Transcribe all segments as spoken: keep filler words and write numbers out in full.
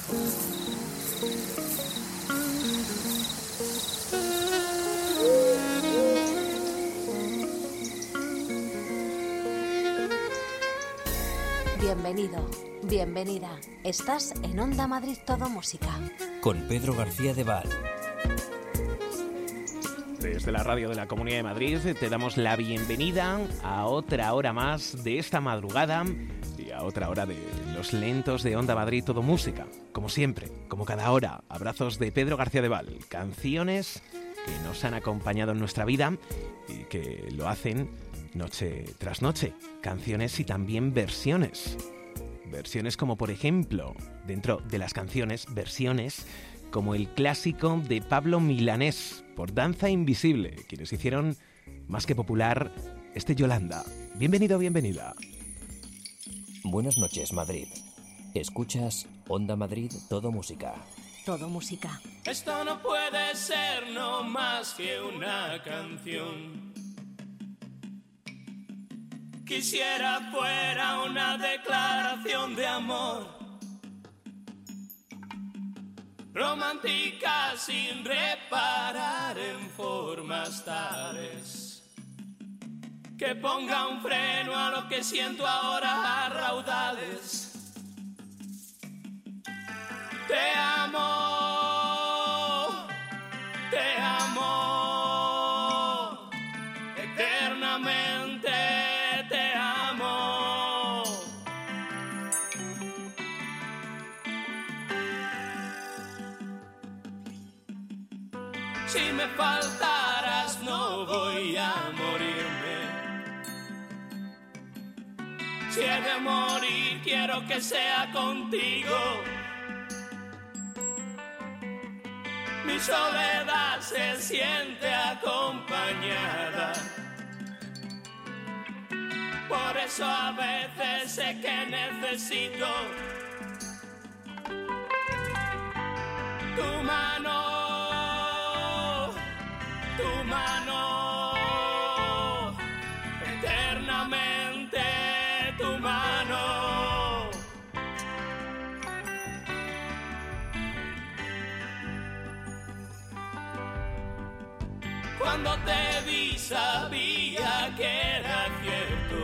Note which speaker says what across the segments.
Speaker 1: Bienvenido, bienvenida. Estás en Onda Madrid Todo Música.
Speaker 2: Con Pedro García de Val.
Speaker 3: Desde la radio de la Comunidad de Madrid te damos la bienvenida a otra hora más de esta madrugada y a otra hora de los lentos de Onda Madrid Todo Música. Como siempre, como cada hora, abrazos de Pedro García de Val. Canciones que nos han acompañado en nuestra vida y que lo hacen noche tras noche. Canciones y también versiones. Versiones como, por ejemplo, dentro de las canciones, versiones como el clásico de Pablo Milanés por Danza Invisible, quienes hicieron más que popular este Yolanda. Bienvenido, bienvenida.
Speaker 2: Buenas noches, Madrid. Escuchas Onda Madrid Todo Música.
Speaker 1: Todo Música.
Speaker 4: Esto no puede ser no más que una canción. Quisiera fuera una declaración de amor, romántica sin reparar en formas tales, que ponga un freno a lo que siento ahora a raudales. Te amo, te amo, eternamente te amo. Si me faltaras no voy a morirme. Si he de morir quiero que sea contigo. Mi soledad se siente acompañada. Por eso a veces sé que necesito tu mano, tu mano, eternamente tu mano. Cuando te vi sabía que era cierto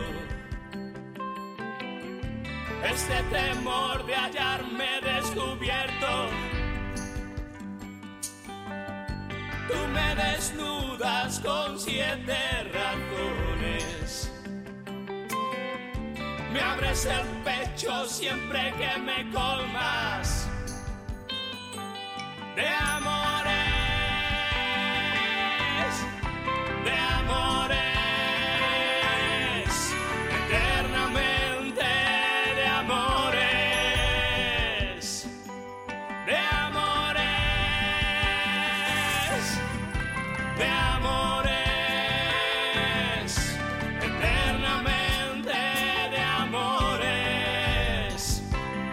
Speaker 4: este temor de hallarme descubierto. Tú me desnudas con siete razones, me abres el pecho siempre que me colmas de amores, de amores, eternamente de amores, de amores, de amores, eternamente de amores.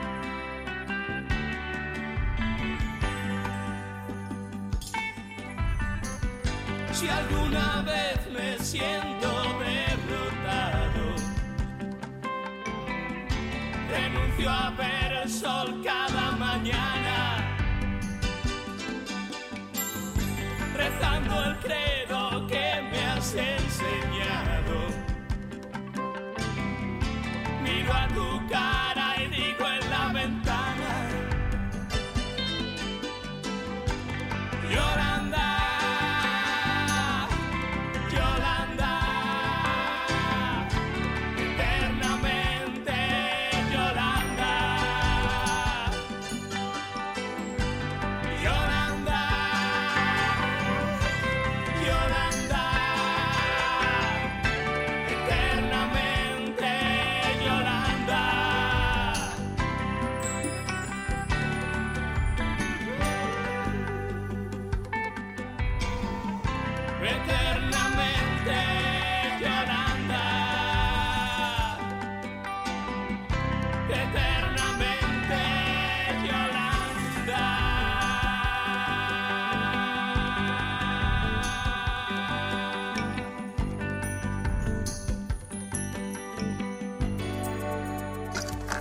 Speaker 4: Si alguna vez me siento derrotado, renuncio a ver el sol cada mañana, rezando el credo que me has enseñado. Miro a tu cara y digo en la ventana, Yolanda, Yolanda, eternamente Yolanda.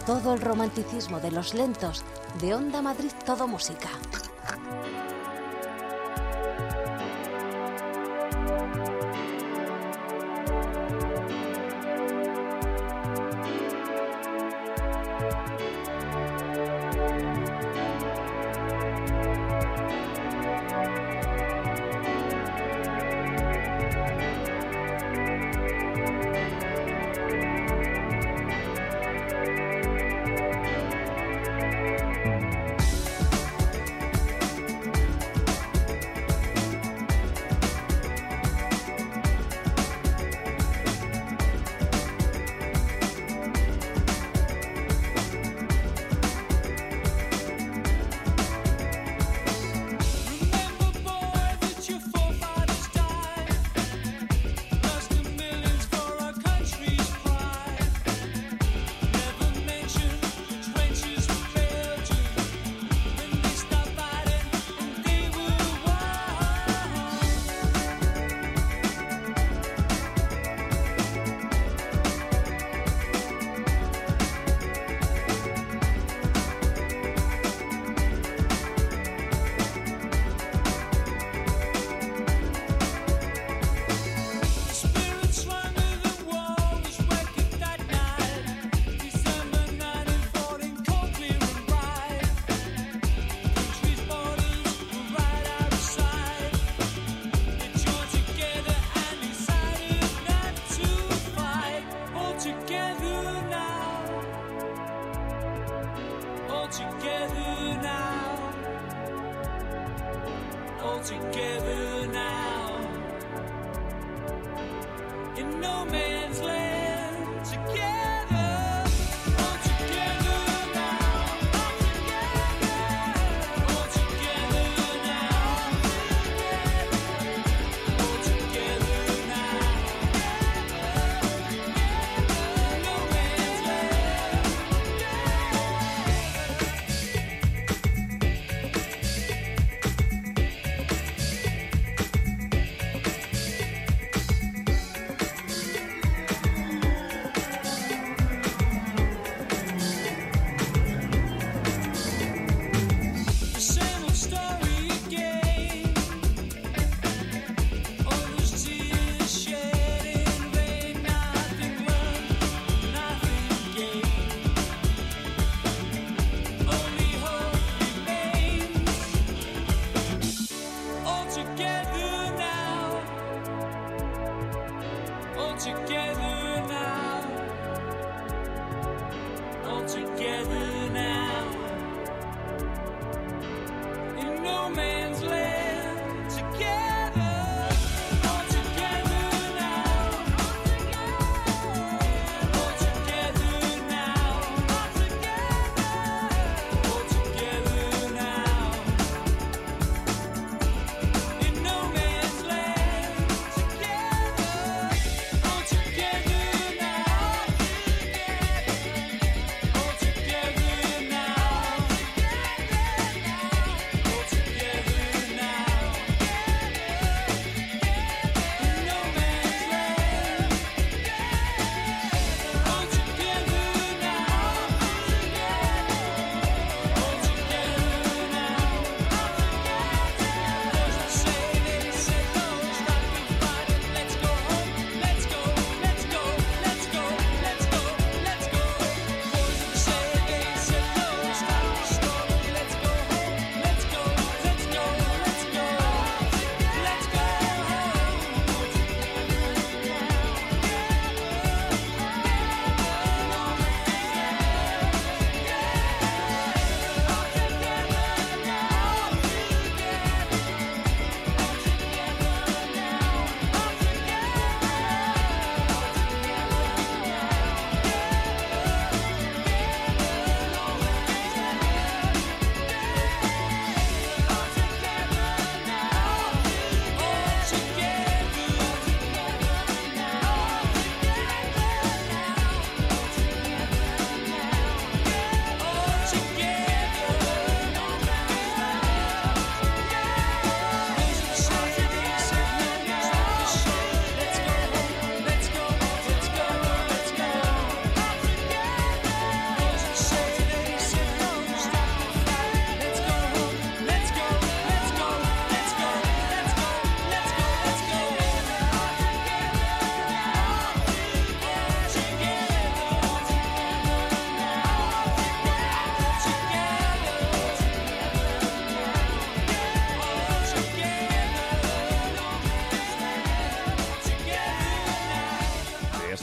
Speaker 1: todo el romanticismo de los lentos de Onda Madrid Todo Música.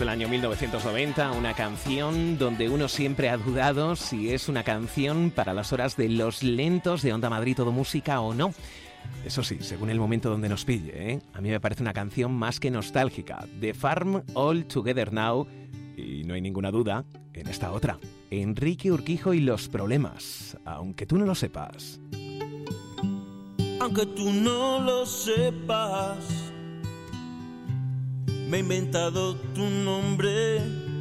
Speaker 3: del año mil novecientos noventa, una canción donde uno siempre ha dudado si es una canción para las horas de los lentos de Onda Madrid Todo Música o no. Eso sí, según el momento donde nos pille, ¿eh? A mí me parece una canción más que nostálgica. The Farm All Together Now. Y no hay ninguna duda en esta otra. Enrique Urquijo y los problemas, aunque tú no lo sepas.
Speaker 5: Aunque tú no lo sepas, me he inventado tu nombre.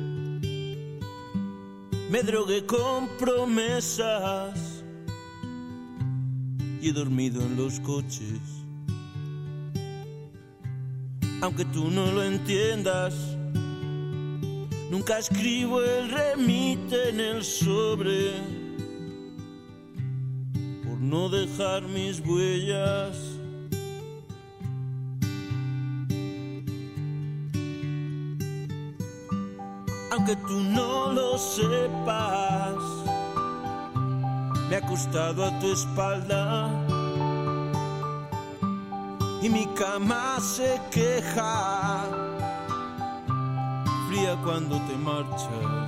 Speaker 5: Me drogué con promesas y he dormido en los coches. Aunque tú no lo entiendas, nunca escribo el remite en el sobre por no dejar mis huellas. Aunque tú no lo sepas, me he acostado a tu espalda y mi cama se queja, fría cuando te marchas.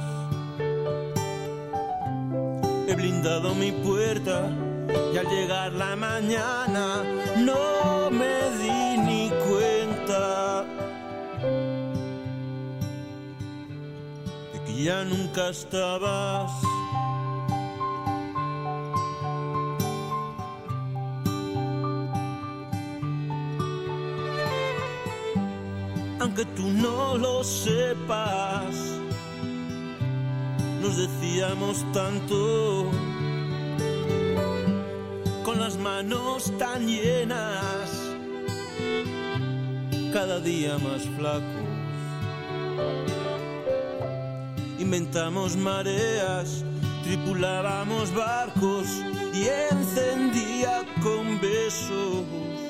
Speaker 5: He blindado mi puerta y al llegar la mañana no me di ni cuenta de que ya nunca estabas. Aunque tú no lo sepas, nos decíamos tanto, con las manos tan llenas, cada día más flacos. Inventamos mareas, tripulábamos barcos y encendía con besos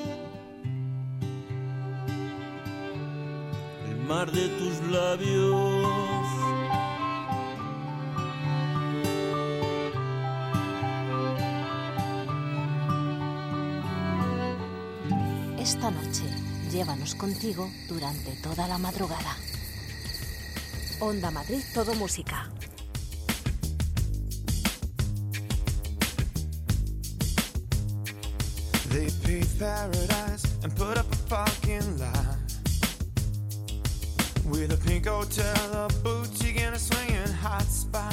Speaker 5: mar de tus labios.
Speaker 1: Esta noche, llévanos contigo durante toda la madrugada. Onda Madrid Todo Música.
Speaker 6: They paved paradise and put up a parking lot with a pink hotel, a boutique, and a swinging hot spot.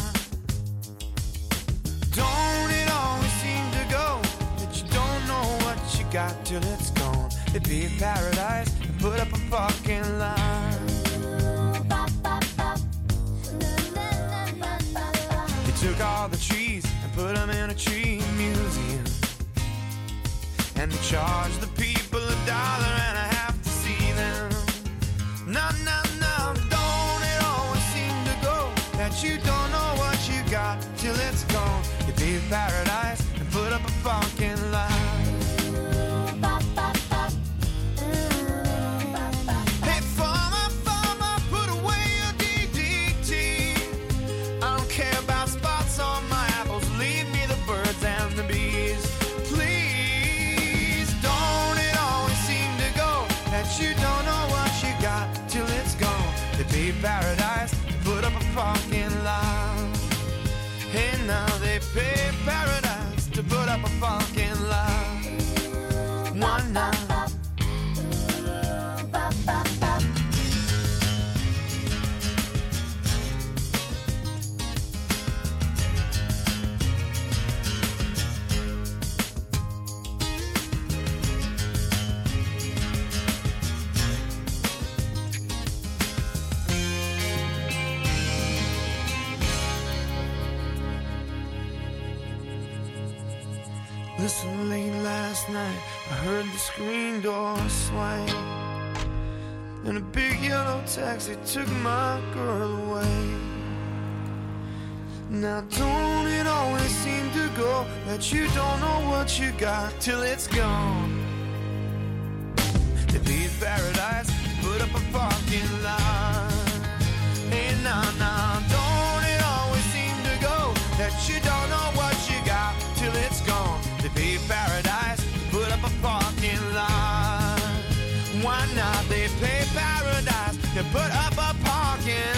Speaker 6: Don't it always seem to go that you don't know what you got till it's gone? They paved paradise and put up a parking lot. They took all the trees and put them in a tree museum, and they charged the people a dollar and a half to see them. No, no, no, don't it always seem to go that you don't know what you got till it's gone? You paved paradise and put up a parking lot. Hey, farmer, farmer, put away your D D T. I don't care about spots on my apples, leave me the birds and the bees. Please, don't it always seem to go that you don't know what you got till it's gone? They paved paradise, put up a parking lot. Hey, now they paved paradise to put up a parking lot. One night. Listen, late last night, I heard the screen door swing, and a big yellow taxi took my girl away. Now don't it always seem to go that you don't know what you got till it's gone? They paved paradise, put up a parking lot. Hey, nah, nah, don't it always seem to go that you don't know what you got till it's gone? They paved paradise, put up a parking lot. Why not? They paved paradise, they put up a parking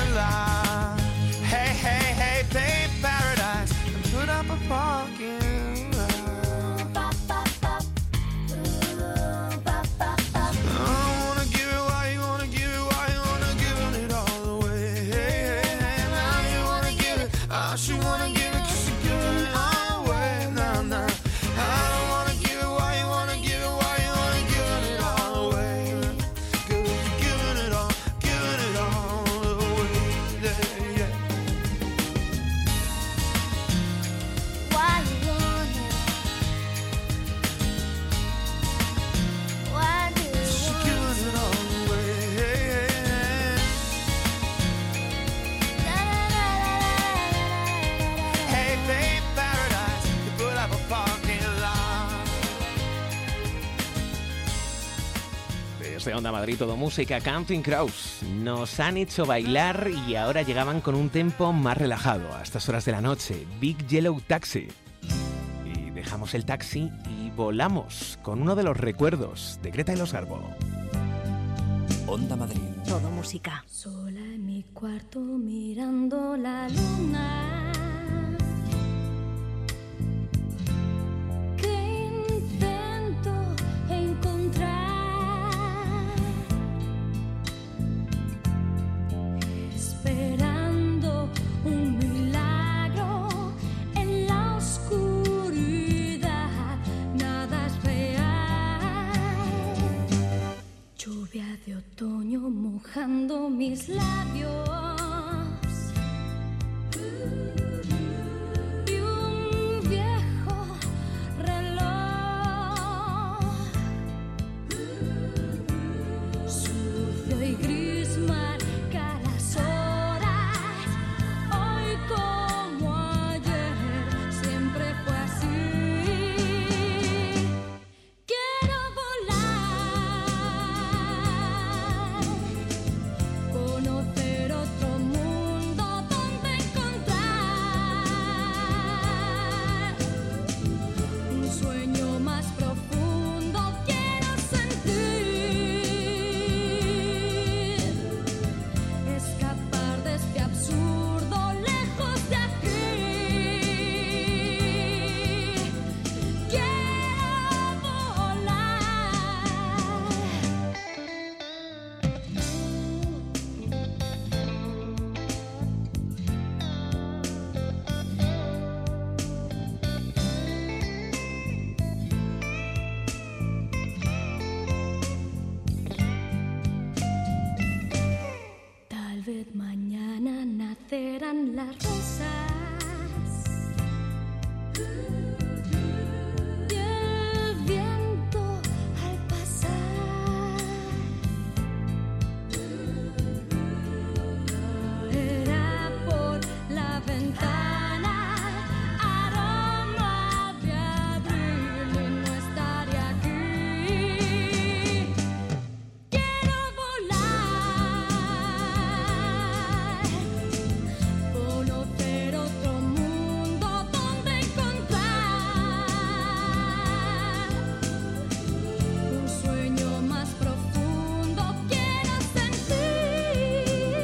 Speaker 3: de Onda Madrid, todo música, Counting Crows. Nos han hecho bailar y ahora llegaban con un tempo más relajado a estas horas de la noche. Big Yellow Taxi. Y dejamos el taxi y volamos con uno de los recuerdos de Greta y los Garbo.
Speaker 2: Onda Madrid.
Speaker 1: Todo música.
Speaker 7: Sola en mi cuarto mirando la luna. Esperando un milagro en la oscuridad, nada es real. Lluvia de otoño mojando mis labios. Y un viejo reloj sucio y gris marca las horas. Hoy como ayer siempre fue así. Quiero volar, conocer otro mundo donde encontrar un sueño más profundo. Quiero sentir, escapar de este absurdo lejos de aquí. Quiero volar. Tal vez mañana nacerán las rosas y el viento al pasar era por la ventana, aroma de abril y no estaré aquí. Quiero volar, conocer otro mundo donde encontrar un sueño más profundo. Quiero sentir,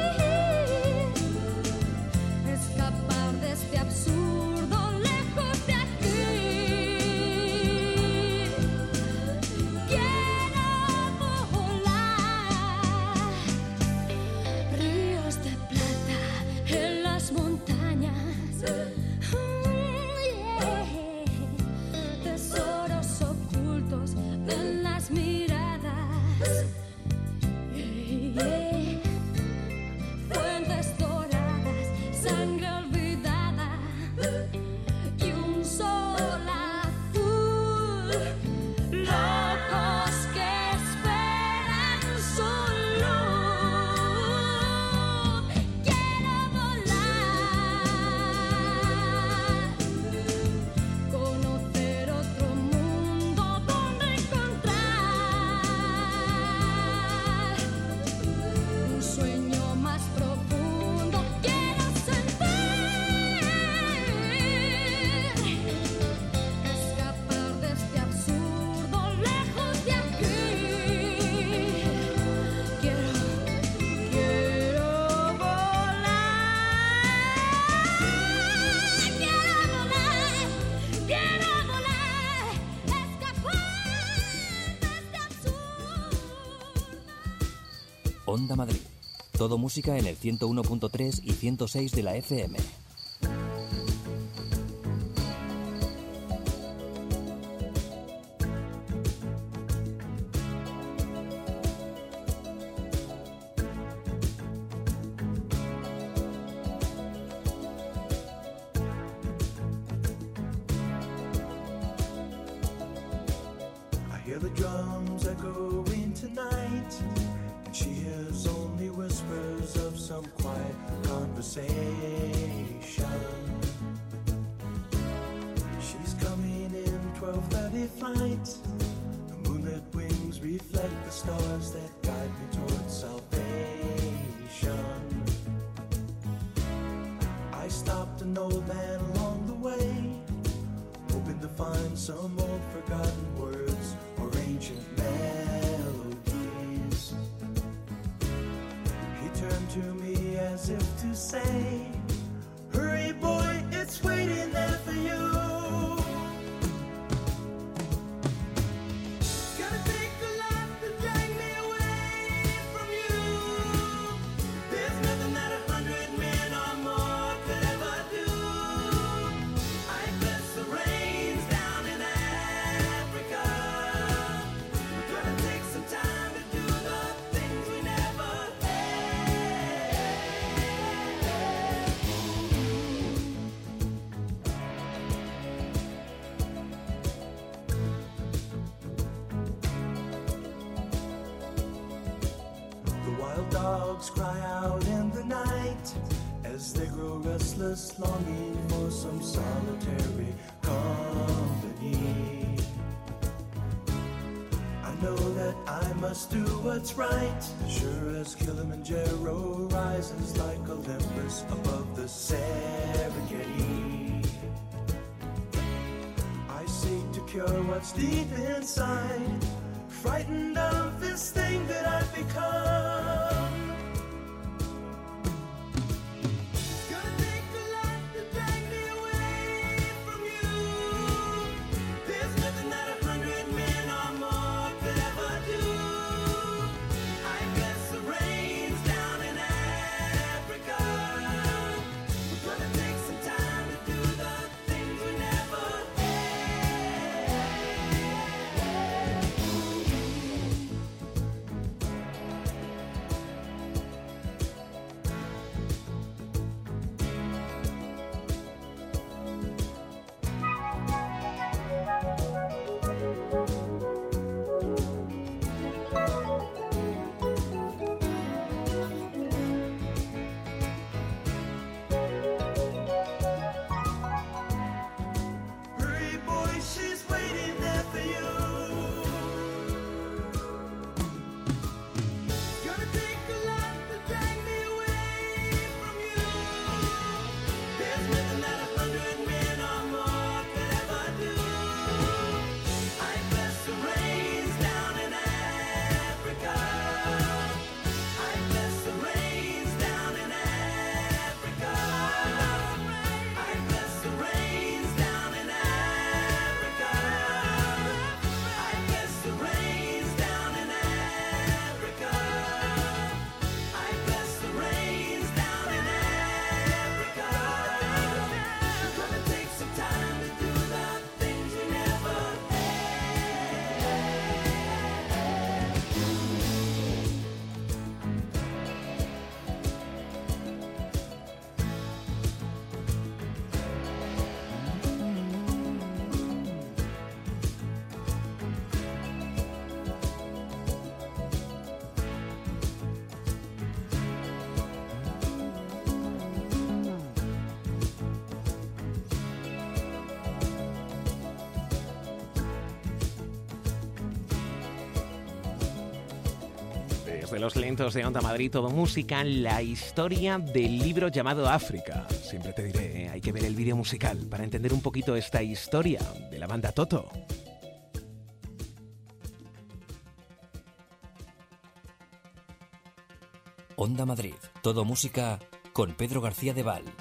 Speaker 7: escapar de este absurdo lejos de aquí. Quiero volar, ríos de plata en las montañas. Mm, yeah. Tesoros ocultos en las miradas. Yeah, yeah. Fuentes doradas, sangre olvidada y un sol azul. Locos que esperan su luz. Quiero volar, conocer otro mundo donde encontrar un sueño más profundo. Quiero sentir, escapar de este absurdo lejos de aquí. Quiero, quiero volar, quiero volar, quiero volar, escapar de este absurdo.
Speaker 2: Onda Madrid. Todo música en el ciento uno punto tres y ciento seis de la F M.
Speaker 6: I hear the drums echoing tonight, and she hears only whispers of some quiet conversation. She's coming in twelve thirty flight, the moonlit wings
Speaker 8: reflect the stars that guide me towards salvation. I stopped an old man along the way, hoping to find some old forgotten words or ancient melodies. He turned to me as if to say, hurry boy, it's waiting there for you. Cry out in the night as they grow restless, longing for some solitary company. I know that I must do what's right, sure as Kilimanjaro rises like Olympus above the Serengeti. I seek to cure what's deep inside, frightened of this thing that I've become.
Speaker 3: De los lentos de Onda Madrid, todo música, la historia del libro llamado África. Siempre te diré, ¿eh? Hay que ver el vídeo musical para entender un poquito esta historia de la banda Toto.
Speaker 2: Onda Madrid, todo música con Pedro García de Val.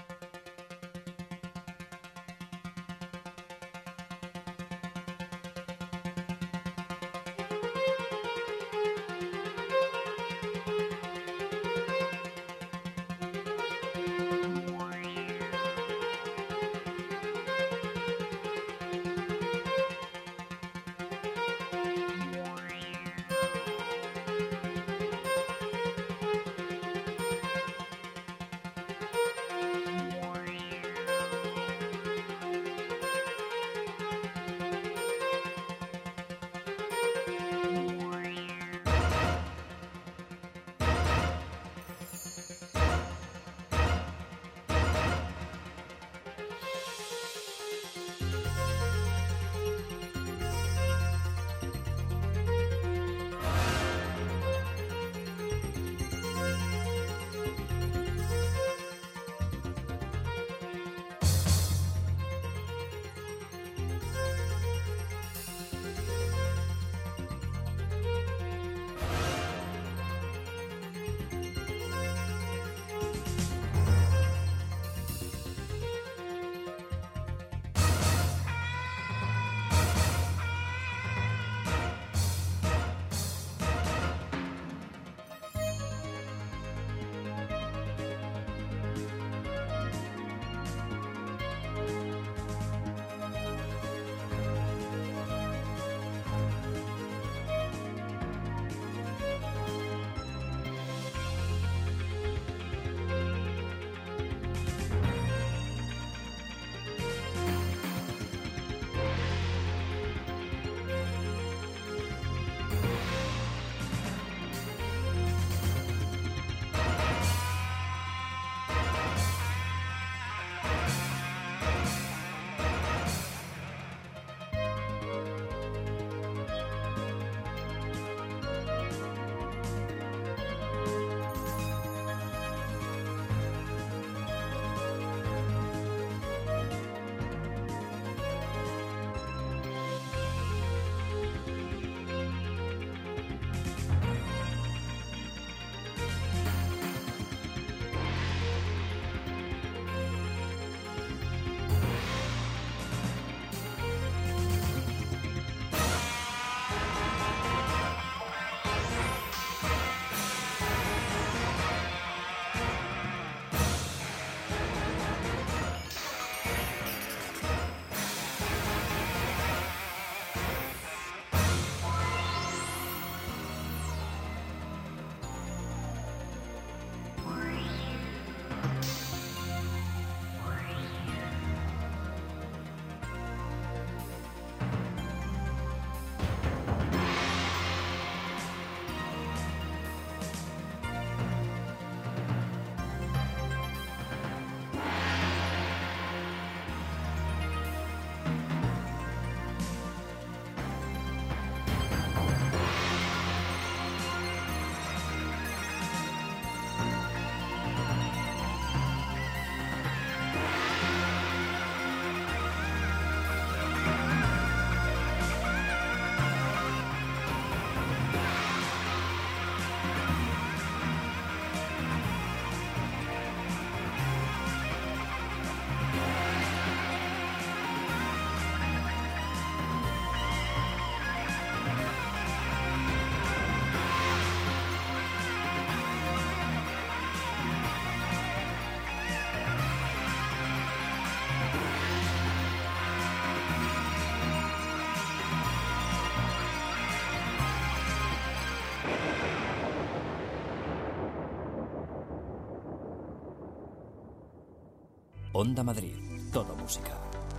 Speaker 2: Onda Madrid, todo música.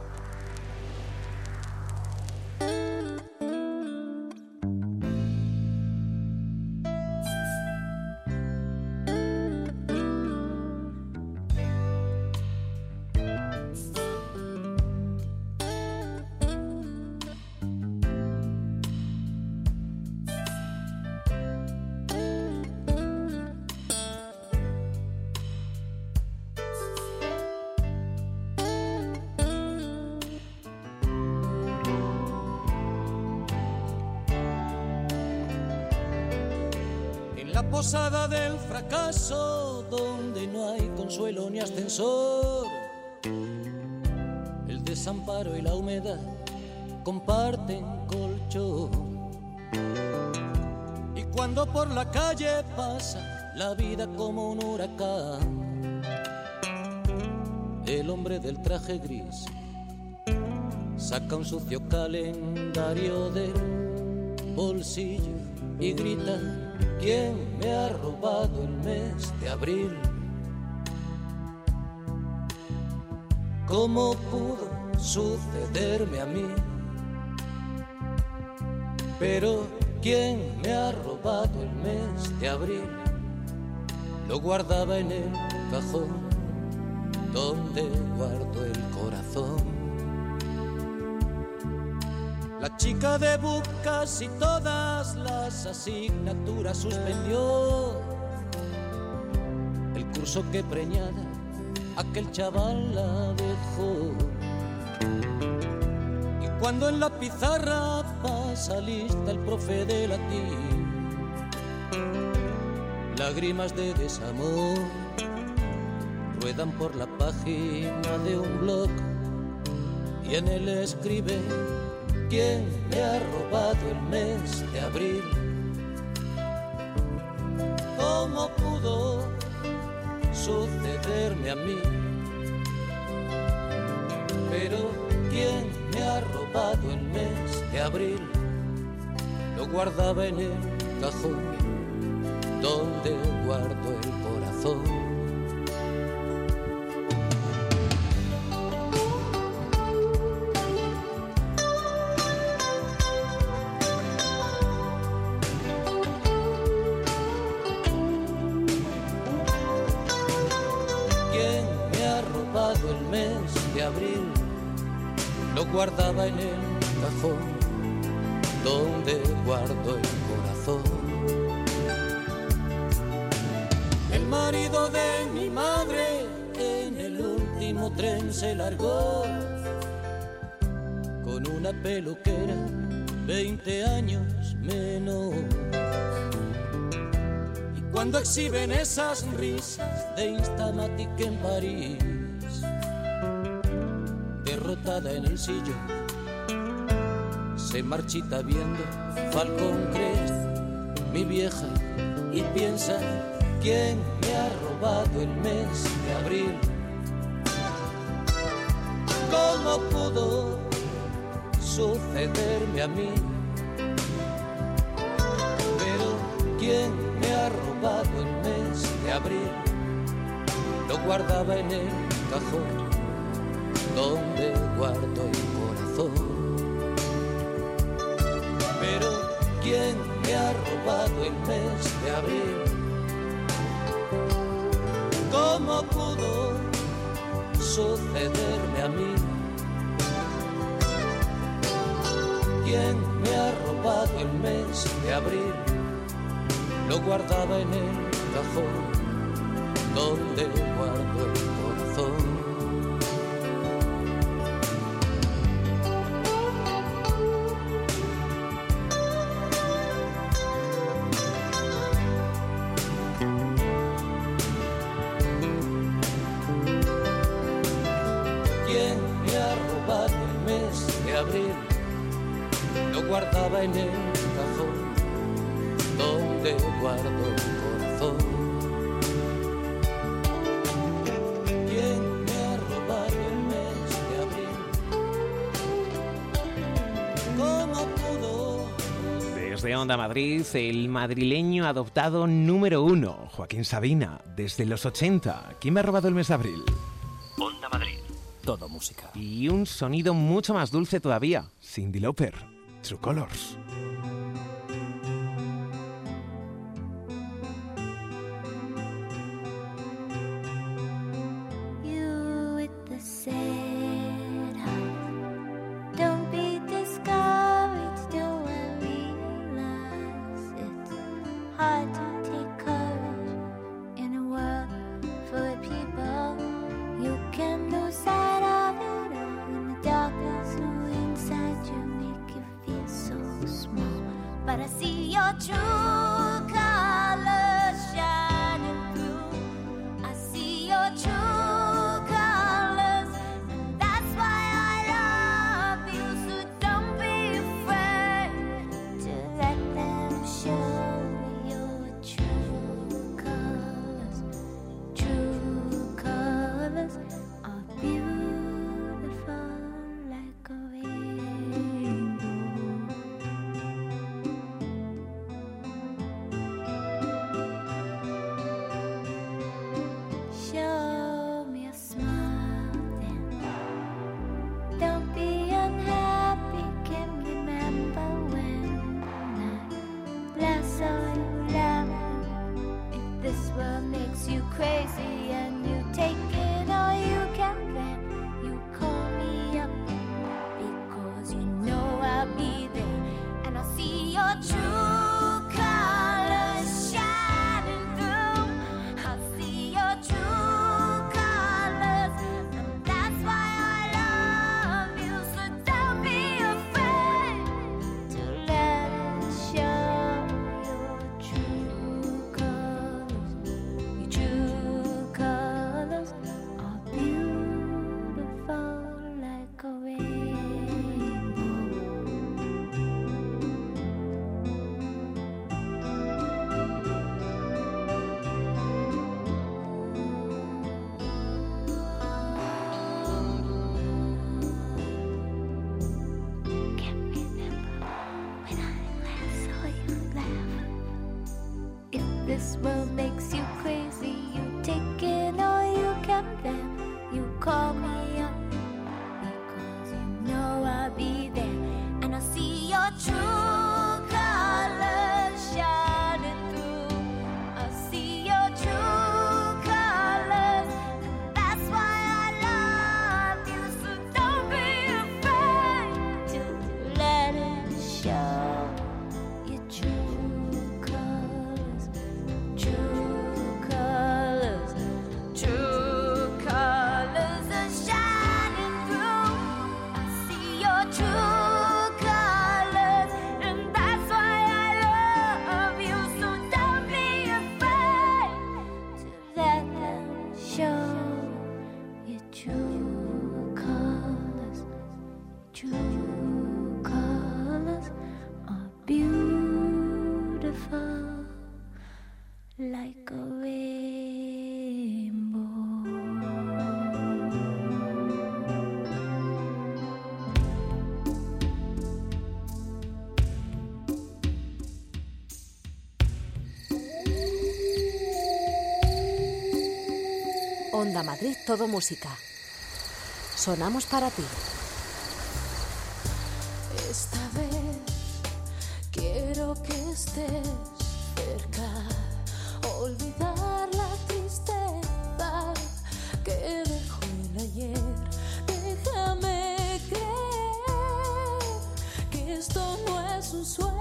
Speaker 9: Posada del fracaso, donde no hay consuelo ni ascensor. El desamparo y la humedad comparten colchón. Y cuando por la calle pasa la vida como un huracán, el hombre del traje gris saca un sucio calendario del bolsillo y grita: ¿quién me ha robado el mes de abril? ¿Cómo pudo sucederme a mí? Pero ¿quién me ha robado el mes de abril? Lo guardaba en el cajón donde guardo el corazón. La chica de casi todas las asignaturas suspendió. El curso que preñada aquel chaval la dejó. Y cuando en la pizarra pasa lista el profe de latín, lágrimas de desamor ruedan por la página de un blog y en él escribe: ¿quién me ha robado el mes de abril? ¿Cómo pudo sucederme a mí? Pero ¿quién me ha robado el mes de abril? Lo guardaba en el cajón donde guardo el corazón. Lo guardaba en el cajón donde guardo el corazón. El marido de mi madre en el último tren se largó con una peluquera veinte años menos. Y cuando exhiben esas risas de Instamatic en París, derrotada en el sillón, se marchita viendo Falcon Crest, mi vieja, y piensa: ¿quién me ha robado el mes de abril? ¿Cómo pudo sucederme a mí? Pero ¿quién me ha robado el mes de abril? Lo guardaba en el cajón donde guardo el corazón. Pero ¿quién me ha robado el mes de abril? ¿Cómo pudo sucederme a mí? ¿Quién me ha robado el mes de abril? Lo guardaba en el cajón donde guardo el corazón. Guardaba en el cajón donde guardo el corazón. ¿Quién me ha robado el mes de abril? ¿Cómo pudo?
Speaker 3: Desde Onda Madrid, el madrileño adoptado número uno, Joaquín Sabina, desde los ochenta. ¿Quién me ha robado el mes de abril?
Speaker 2: Onda Madrid. todo música.
Speaker 3: Y un sonido mucho más dulce todavía, Cyndi Lauper, True Colors.
Speaker 10: This world makes you crazy. You take it all you can bear. You call me up because you know I'll be there, and I'll see your true colors shining through. I'll see your true colors, and that's why I love you. So don't be afraid to let it show. Your true colors, true colors, true colors are shining through. I see your true colors, and that's why I love you. So don't be afraid to let them show. Your true colors, true colors are beautiful like a rainbow.
Speaker 1: Onda Madrid, todo música. Sonamos para ti.
Speaker 11: Esta vez quiero que estés cerca, olvidar la tristeza que dejó el ayer. Déjame creer que esto no es un sueño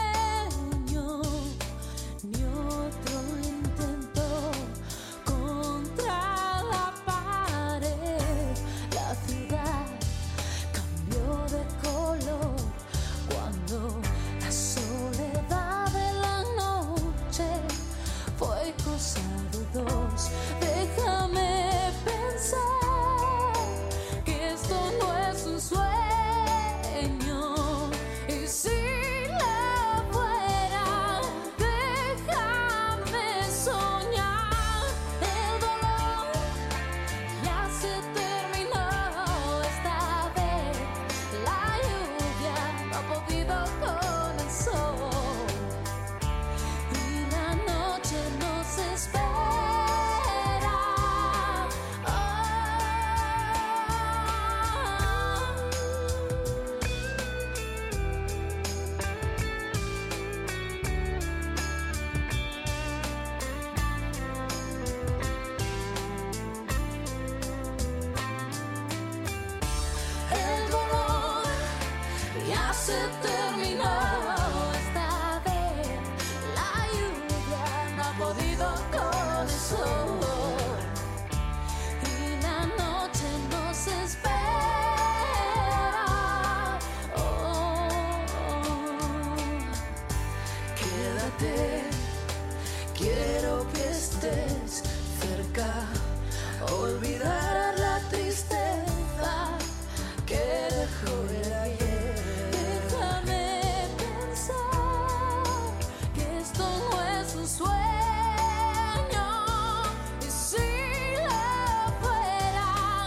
Speaker 11: ni otro intento contra la pared. La ciudad cambió de color cuando la soledad de la noche fue cosa de dos. Déjame pensar que esto no es un sueño, y si la se terminó. Esta vez la lluvia no ha podido con el sol y la noche nos espera. Oh, quédate, quiero que estés cerca, olvidar la tristeza que dejó el ayer. Déjame pensar que esto no es un sueño, y si lo fuera,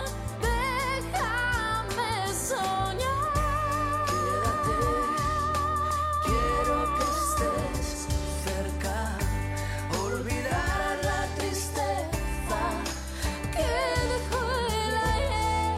Speaker 11: déjame soñar. Quédate, quiero que estés cerca, olvidar la tristeza que dejó el ayer.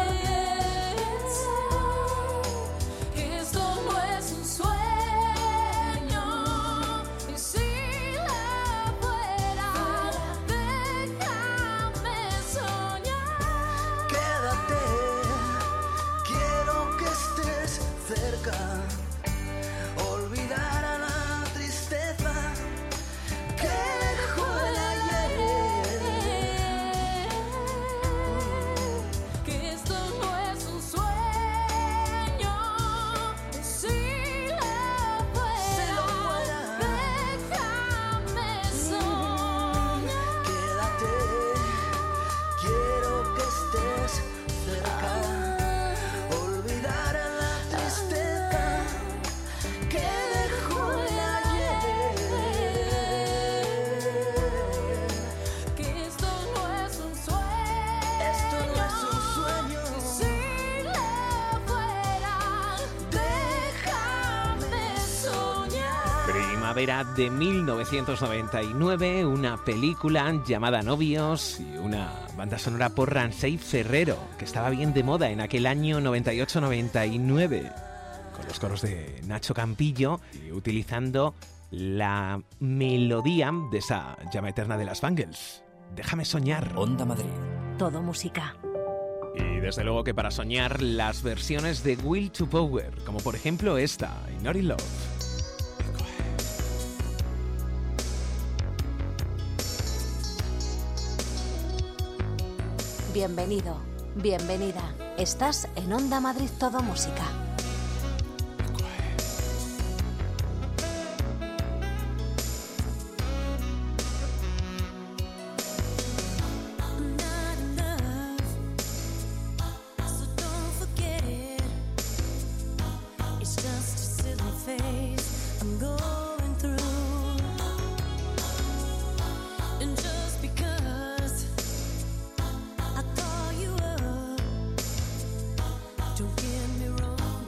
Speaker 11: Esto no es un sueño, y si lo fuera, déjame soñar. Quédate, quiero que estés cerca, olvidar a la tristeza que dejó el ayer. Que esto no es un sueño, y si lo fuera, déjame soñar. Quédate, quiero que estés cerca, olvidar a la tristeza que dejó el ayer. Que esto no es un sueño, esto no es un sueño, y si lo fuera, déjame soñar.
Speaker 3: Primavera de mil novecientos noventa y nueve, una película llamada Novios y una banda sonora por Ramsey Ferrero, que estaba bien de moda en aquel año noventa y ocho noventa y nueve, con los coros de Nacho Campillo y utilizando la melodía de esa llama eterna de las Bangles. Déjame soñar.
Speaker 2: Onda Madrid.
Speaker 1: Todo música.
Speaker 3: Y desde luego que para soñar, las versiones de Will to Power, como por ejemplo esta, In Not In Love.
Speaker 1: Bienvenido, bienvenida. Estás en Onda Madrid Todo Música.
Speaker 11: Don't get me wrong,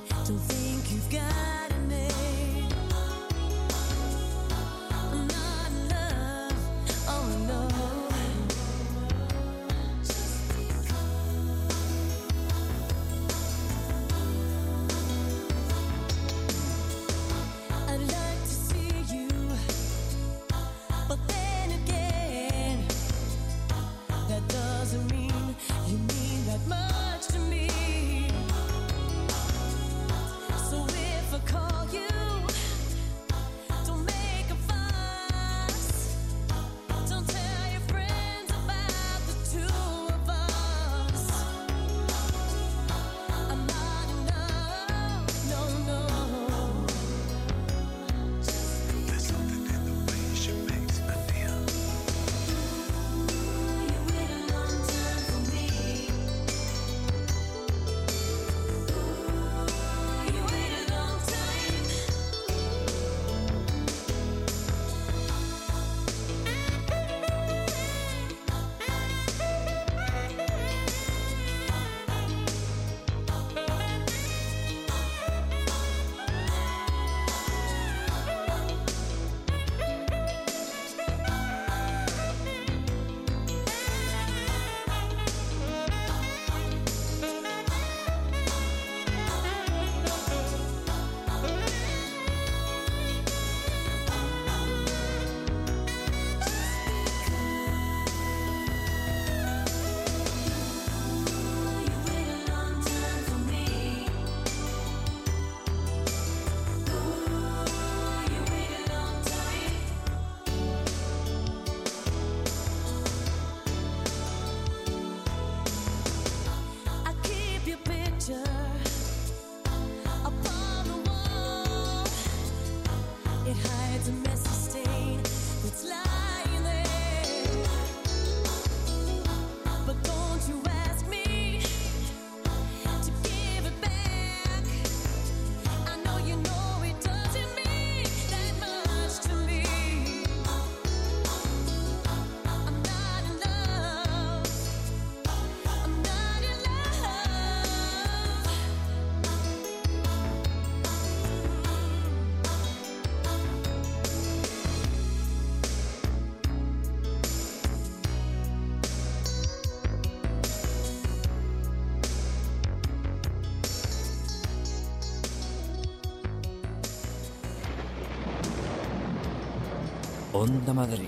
Speaker 2: Onda Madrid.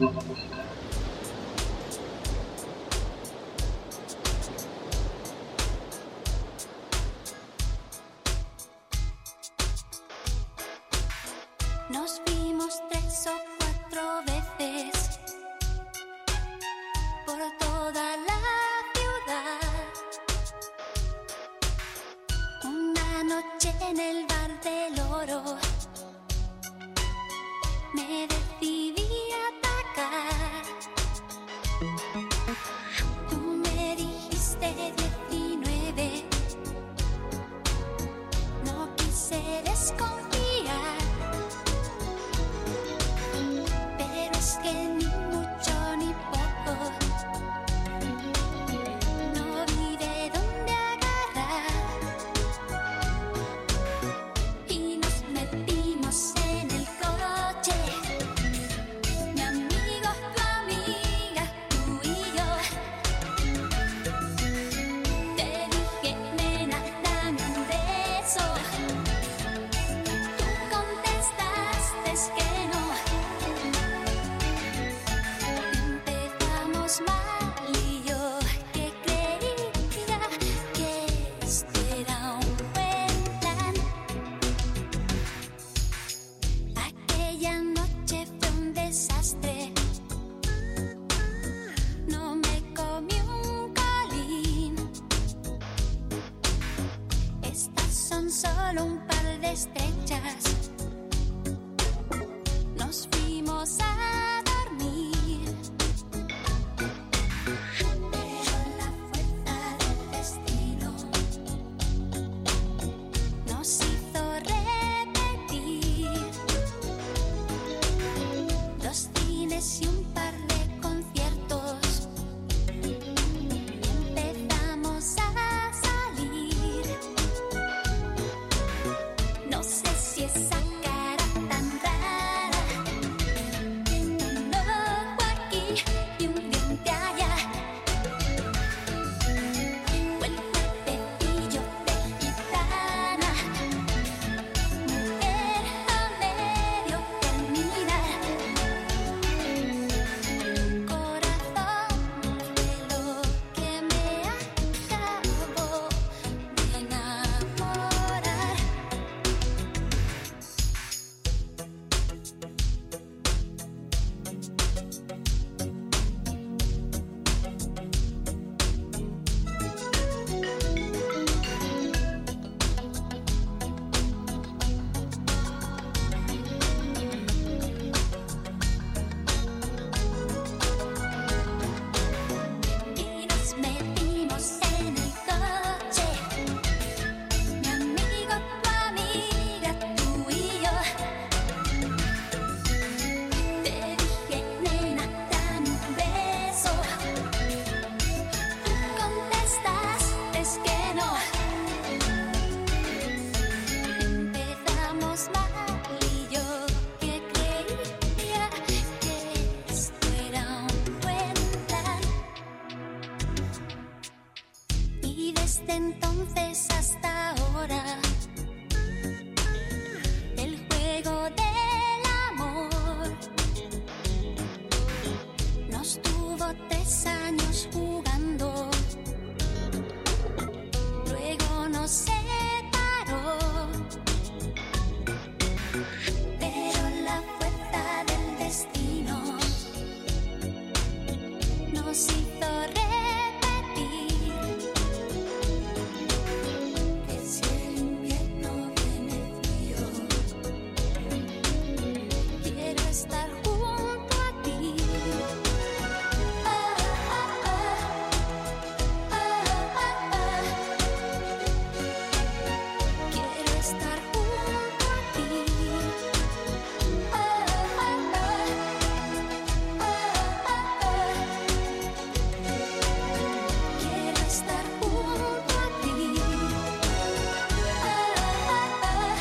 Speaker 10: Nos vimos tres o cuatro veces por toda la ciudad. Una noche en el bar del Oro me decidí a atacar. Tú me dijiste diecinueve, no quise desconfiar. Pero es que ni mucho ni poco, no vi de dónde agarrar. Y nos metimos en el coche, mi amigo, tu amiga, tú y yo. Te dije, nena, dame un beso. Tú contestaste es que no. Empezamos mal y yo que creía que esto era un buen plan. Aquella noche fue un desastre, no me comí un colín. Estas son solo un par de estrechas, nos fuimos a dormir. Pero la fuerza del destino nos hizo repetir dos cines y un par de conciertos. Empezamos a salir. No sé si esa cara tan rara, un ojo aquí y un diente allá, o el cuerpecillo de gitana, mujer a medio terminar. Corazón de lo que me acabo de enamorar. Y nos metimos en el coche, mi amigo, tu amiga, tú y yo. Te dije, nena, dame un beso. Tú contestaste es que no. Empezamos mal y yo que creía que esto era un buen plan. Y desde entonces hasta ahora, el juego del amor nos tuvo tres años jugando, luego nos separó. Pero la fuerza del destino nos hizo repetir que si el invierno viene frío, quiero estar junto a ti. Ah, ah, ah, ah, ah, ah. Quiero estar junto a ti. Ah, ah, ah, ah, ah, ah. Quiero estar junto a ti. Ah, ah, ah,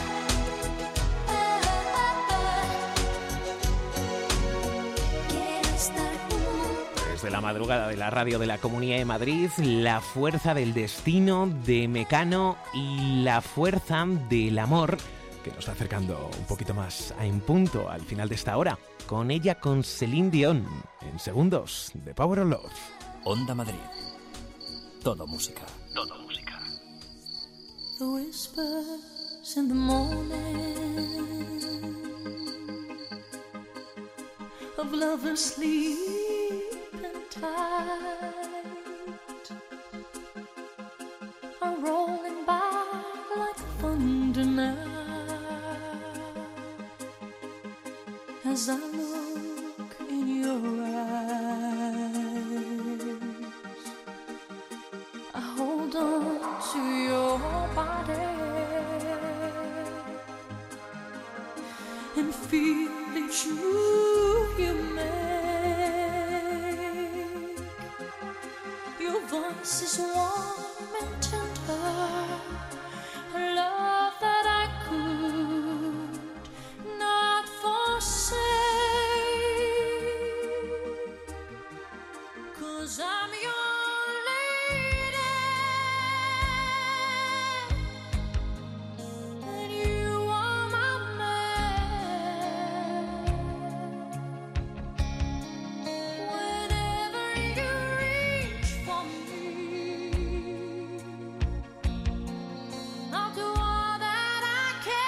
Speaker 10: quiero estar junto.
Speaker 3: Desde la madrugada de la radio de la Comunidad de Madrid, La fuerza del destino de Mecano y La fuerza del amor que nos va acercando un poquito más a En Punto al final de esta hora. Con ella, con Celine Dion, en segundos, de Power of Love.
Speaker 2: Onda Madrid. Todo música.
Speaker 3: Todo música.
Speaker 11: The whispers in the morning of lovers sleeping tight are rolling by like thunder now as I look in your eyes. I hold on to your body and feel each move you make. Your voice is warm and tender, a love that I could not forsake. 'Cause I'm your lady and you are my man. Whenever you reach for me, I'll do all that I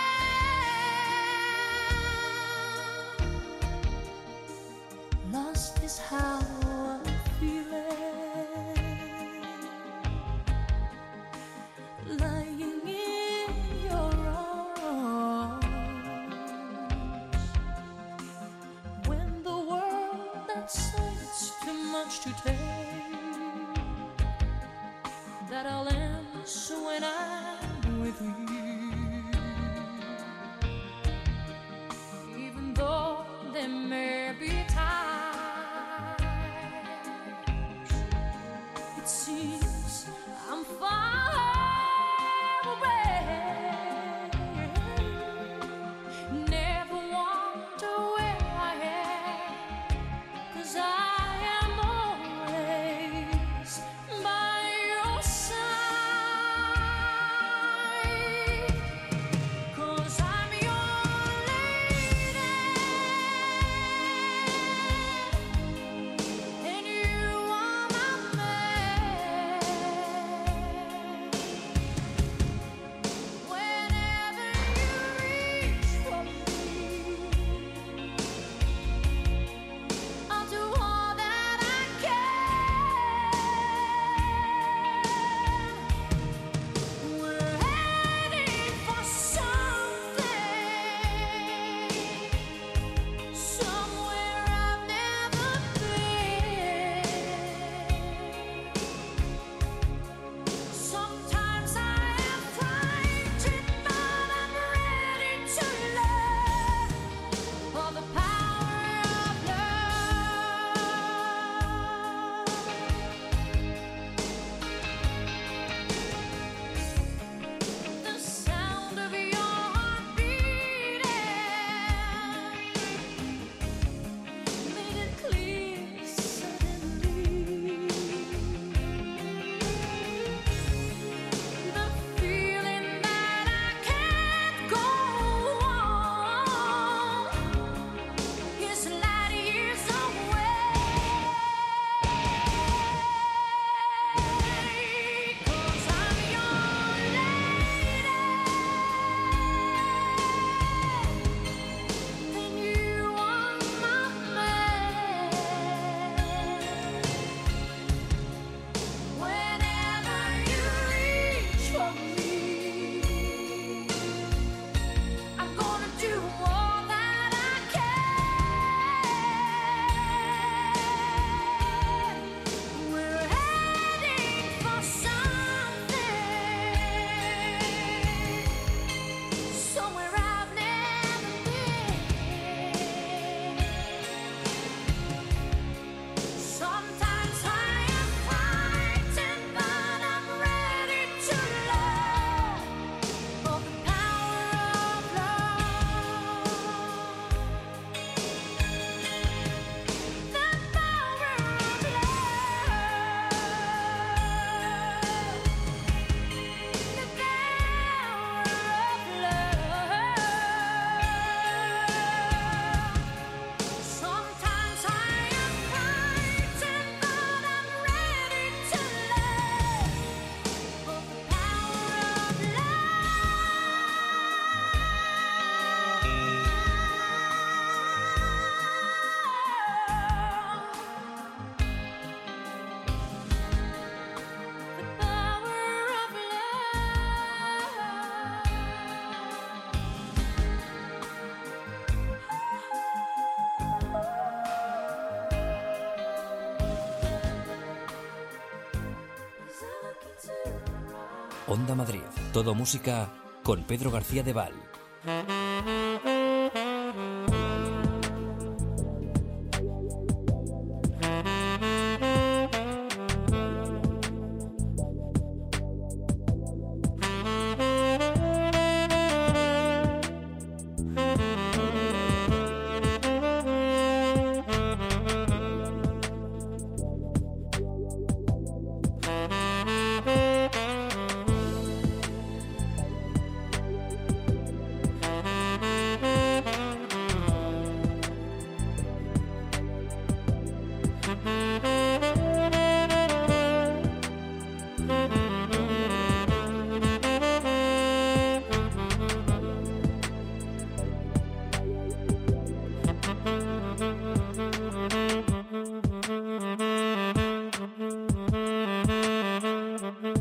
Speaker 11: can. Lost is how I'm feeling, lying in your arms. When the world that says too much to take, that I'll answer when I'm with you. Even though there may be times it seems I'm far away, never wonder where I am, 'cause I am always by your side. 'Cause I'm your lady and you are my man. Whenever you reach for me, I'll do all that I can. We're heading for something, somewhere I've never been. Sometimes I am frightened, but I'm ready to learn all the power of love. The sound of your heart beating made it clear suddenly. The feeling that I can't go on is light years away. 'Cause I'm your lady and you are my man. Whenever you reach for me, I'm gonna do all that I can. We're heading for something, somewhere I've never been. Sometimes I am frightened, but I'm ready to learn all the power of love. The power of love. The power of love.
Speaker 2: Onda Madrid. Todo música con Pedro García de Val.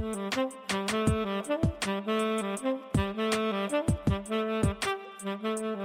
Speaker 11: Mm-hmm.